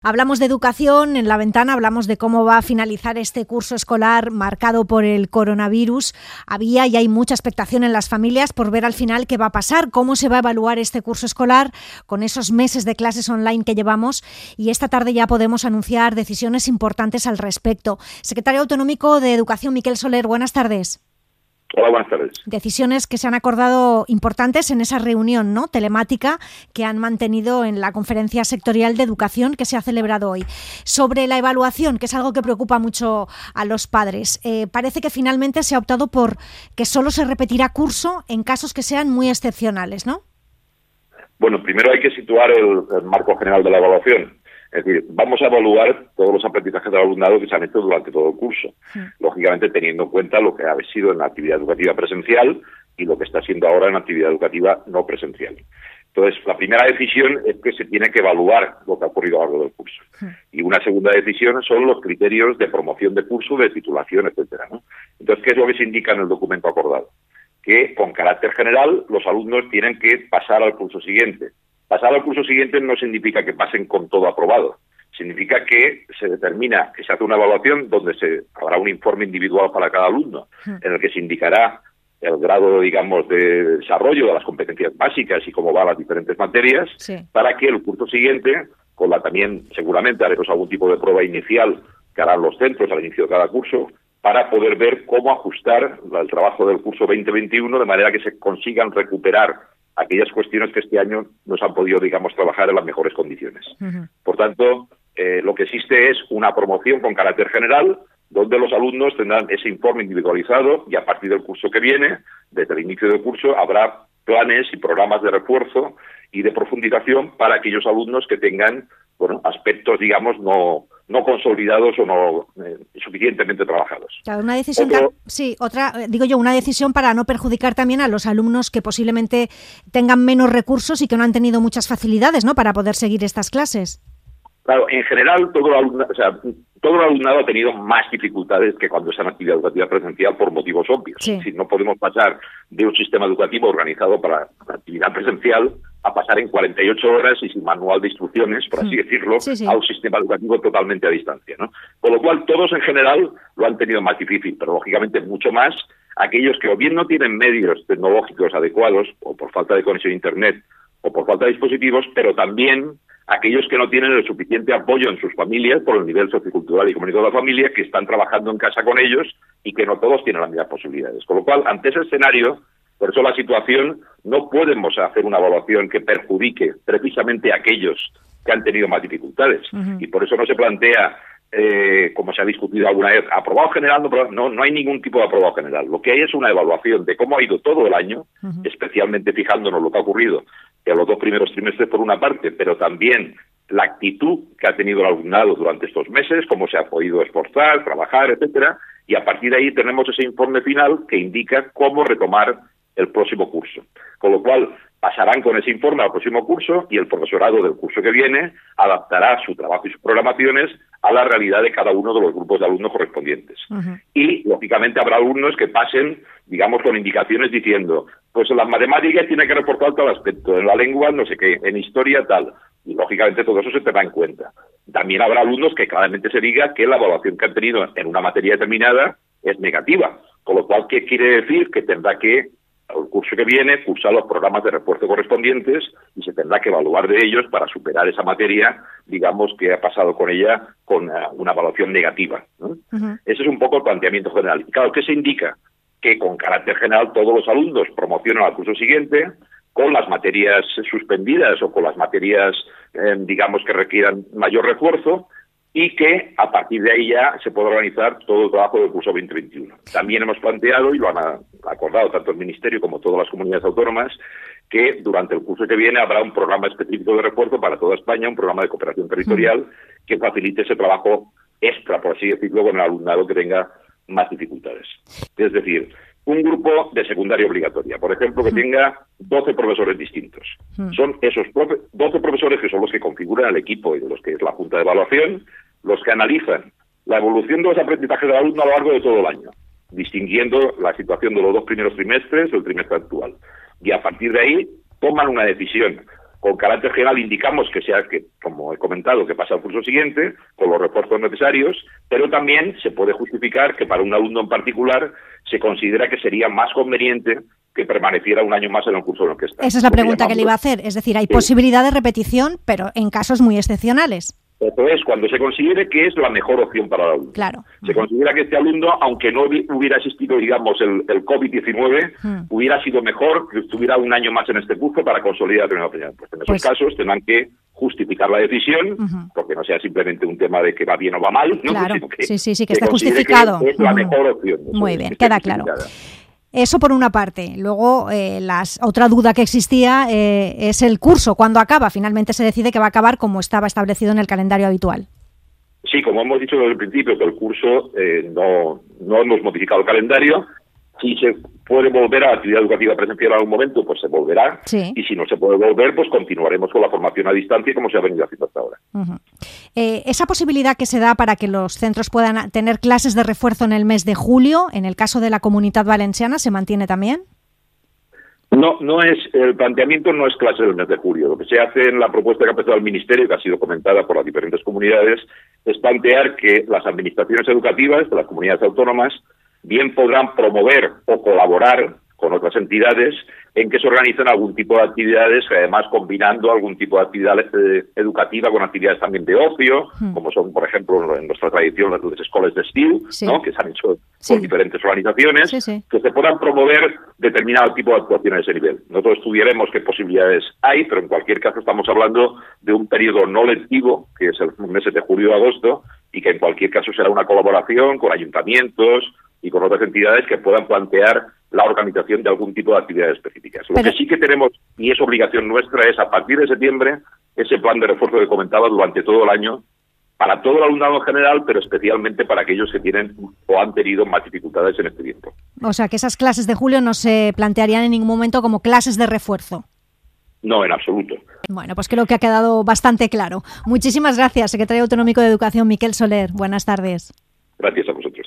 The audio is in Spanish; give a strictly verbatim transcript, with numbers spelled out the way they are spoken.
Hablamos de educación, en La Ventana hablamos de cómo va a finalizar este curso escolar marcado por el coronavirus. Había y hay mucha expectación en las familias por ver al final qué va a pasar, cómo se va a evaluar este curso escolar con esos meses de clases online que llevamos, y esta tarde ya podemos anunciar decisiones importantes al respecto. Secretario Autonómico de Educación, Miquel Soler, buenas tardes. Hola, buenas tardes. Decisiones que se han acordado importantes en esa reunión, ¿no?, telemática que han mantenido en la conferencia sectorial de educación que se ha celebrado hoy. Sobre la evaluación, que es algo que preocupa mucho a los padres, eh, parece que finalmente se ha optado por que solo se repetirá curso en casos que sean muy excepcionales, ¿no? Bueno, primero hay que situar el, el marco general de la evaluación. Es decir, vamos a evaluar todos los aprendizajes del alumnado que se han hecho durante todo el curso. Sí. Lógicamente, teniendo en cuenta lo que ha sido en la actividad educativa presencial y lo que está siendo ahora en la actividad educativa no presencial. Entonces, la primera decisión es que se tiene que evaluar lo que ha ocurrido a lo largo del curso. Sí. Y una segunda decisión son los criterios de promoción de curso, de titulación, etcétera, ¿no? Entonces, ¿qué es lo que se indica en el documento acordado? Que, con carácter general, los alumnos tienen que pasar al curso siguiente. Pasar al curso siguiente no significa que pasen con todo aprobado. Significa que se determina, que se hace una evaluación donde se habrá un informe individual para cada alumno, en el que se indicará el grado, digamos, de desarrollo de las competencias básicas y cómo van las diferentes materias, sí, para que el curso siguiente, con la también seguramente haremos algún tipo de prueba inicial que harán los centros al inicio de cada curso, para poder ver cómo ajustar el trabajo del curso veinte veintiuno de manera que se consigan recuperar aquellas cuestiones que este año nos han podido, digamos, trabajar en las mejores condiciones. Uh-huh. Por tanto, eh, lo que existe es una promoción con carácter general, donde los alumnos tendrán ese informe individualizado y a partir del curso que viene, desde el inicio del curso, habrá planes y programas de refuerzo y de profundización para aquellos alumnos que tengan, bueno, aspectos, digamos, no no consolidados o no eh, suficientemente trabajados. Claro, una decisión, Otro, sí, otra, digo yo, una decisión para no perjudicar también a los alumnos que posiblemente tengan menos recursos y que no han tenido muchas facilidades, ¿no?, para poder seguir estas clases. Claro, en general todo el alumnado, o sea, todo el alumnado ha tenido más dificultades que cuando está en actividad educativa presencial por motivos obvios. Sí. Es decir, no podemos pasar de un sistema educativo organizado para la actividad presencial a pasar en cuarenta y ocho horas y sin manual de instrucciones, por así decirlo, sí, sí. a un sistema educativo totalmente a distancia, ¿no? Con lo cual, todos en general lo han tenido más difícil, pero lógicamente mucho más aquellos que o bien no tienen medios tecnológicos adecuados, o por falta de conexión a Internet, o por falta de dispositivos, pero también aquellos que no tienen el suficiente apoyo en sus familias por el nivel sociocultural y comunitario de la familia, que están trabajando en casa con ellos y que no todos tienen las mismas posibilidades. Con lo cual, ante ese escenario, por eso la situación, no podemos hacer una evaluación que perjudique precisamente a aquellos que han tenido más dificultades. Uh-huh. Y por eso no se plantea, eh, como se ha discutido alguna vez, aprobado general, no, no hay ningún tipo de aprobado general. Lo que hay es una evaluación de cómo ha ido todo el año, uh-huh. especialmente fijándonos en lo que ha ocurrido en los dos primeros trimestres por una parte, pero también la actitud que ha tenido el alumnado durante estos meses, cómo se ha podido esforzar, trabajar, etcétera, y a partir de ahí tenemos ese informe final que indica cómo retomar el próximo curso. Con lo cual, pasarán con ese informe al próximo curso y el profesorado del curso que viene adaptará su trabajo y sus programaciones a la realidad de cada uno de los grupos de alumnos correspondientes. Uh-huh. Y, lógicamente, habrá alumnos que pasen, digamos, con indicaciones diciendo, pues en las matemáticas tiene que reforzar tal aspecto, en la lengua no sé qué, en historia tal. Y, lógicamente, todo eso se tendrá en cuenta. También habrá alumnos que claramente se diga que la evaluación que han tenido en una materia determinada es negativa. Con lo cual, ¿qué quiere decir? Que tendrá que el curso que viene, cursar los programas de refuerzo correspondientes y se tendrá que evaluar de ellos para superar esa materia, digamos, que ha pasado con ella con uh, una evaluación negativa, ¿no? Uh-huh. Ese es un poco el planteamiento general. Y claro, ¿qué se indica? Que con carácter general todos los alumnos promocionan al curso siguiente con las materias suspendidas o con las materias, eh, digamos, que requieran mayor refuerzo, y que a partir de ahí ya se puede organizar todo el trabajo del curso veinte veintiuno. También hemos planteado, y lo han acordado tanto el Ministerio como todas las comunidades autónomas, que durante el curso que viene habrá un programa específico de refuerzo para toda España, un programa de cooperación territorial que facilite ese trabajo extra, por así decirlo, con el alumnado que tenga más dificultades. Es decir, un grupo de secundaria obligatoria, por ejemplo, que tenga doce profesores distintos. Son esos profe- doce profesores que son los que configuran el equipo y de los que es la Junta de Evaluación, los que analizan la evolución de los aprendizajes del alumno a lo largo de todo el año, distinguiendo la situación de los dos primeros trimestres del trimestre actual. Y a partir de ahí toman una decisión con carácter general indicamos que sea, que como he comentado, que pasa al curso siguiente, con los refuerzos necesarios, pero también se puede justificar que para un alumno en particular se considera que sería más conveniente que permaneciera un año más en el curso en el que está. Esa es la pregunta que le iba a hacer, es decir, hay sí. posibilidad de repetición, pero en casos muy excepcionales. Esto es, cuando se considere que es la mejor opción para el alumno. Claro. Se considera que este alumno, aunque no hubiera existido, digamos, el, el COVID diecinueve, hmm. hubiera sido mejor que estuviera un año más en este curso para consolidar la opinión. Pues en esos pues... casos tendrán que justificar la decisión, uh-huh. porque no sea simplemente un tema de que va bien o va mal, ¿no? Claro, que, sí, sí, sí, que está justificado. Que es la mejor opción. Muy bien, queda claro. Eso por una parte. Luego, eh, las, otra duda que existía eh, es el curso, ¿cuándo acaba? Finalmente se decide que va a acabar como estaba establecido en el calendario habitual. Sí, como hemos dicho desde el principio, que el curso eh, no, no hemos modificado el calendario. Si se puede volver a la actividad educativa presencial en algún momento, pues se volverá. Sí. Y si no se puede volver, pues continuaremos con la formación a distancia como se ha venido haciendo hasta ahora. Uh-huh. Eh, esa posibilidad que se da para que los centros puedan tener clases de refuerzo en el mes de julio, en el caso de la Comunitat Valenciana, ¿se mantiene también? No, no es, el planteamiento no es clase del mes de julio. Lo que se hace en la propuesta que ha presentado el Ministerio, que ha sido comentada por las diferentes comunidades, es plantear que las administraciones educativas de las comunidades autónomas bien podrán promover o colaborar con otras entidades en que se organicen algún tipo de actividades, además combinando algún tipo de actividad eh, educativa con actividades también de ocio, mm. como son, por ejemplo, en nuestra tradición las escuelas de estío, sí. ¿no? que se han hecho sí. por diferentes organizaciones, sí, sí. que se puedan promover determinado tipo de actuaciones a ese nivel. Nosotros estudiaremos qué posibilidades hay, pero en cualquier caso estamos hablando de un periodo no lectivo, que es el mes de julio y agosto, y que en cualquier caso será una colaboración con ayuntamientos y con otras entidades que puedan plantear la organización de algún tipo de actividades específicas. Lo Pero... que sí que tenemos, y es obligación nuestra, es a partir de septiembre, ese plan de refuerzo que comentaba durante todo el año, para todo el alumnado en general, pero especialmente para aquellos que tienen o han tenido más dificultades en este tiempo. O sea, que esas clases de julio no se plantearían en ningún momento como clases de refuerzo. No, en absoluto. Bueno, pues creo que ha quedado bastante claro. Muchísimas gracias, secretario autonómico de Educación, Miquel Soler. Buenas tardes. Gracias a vosotros.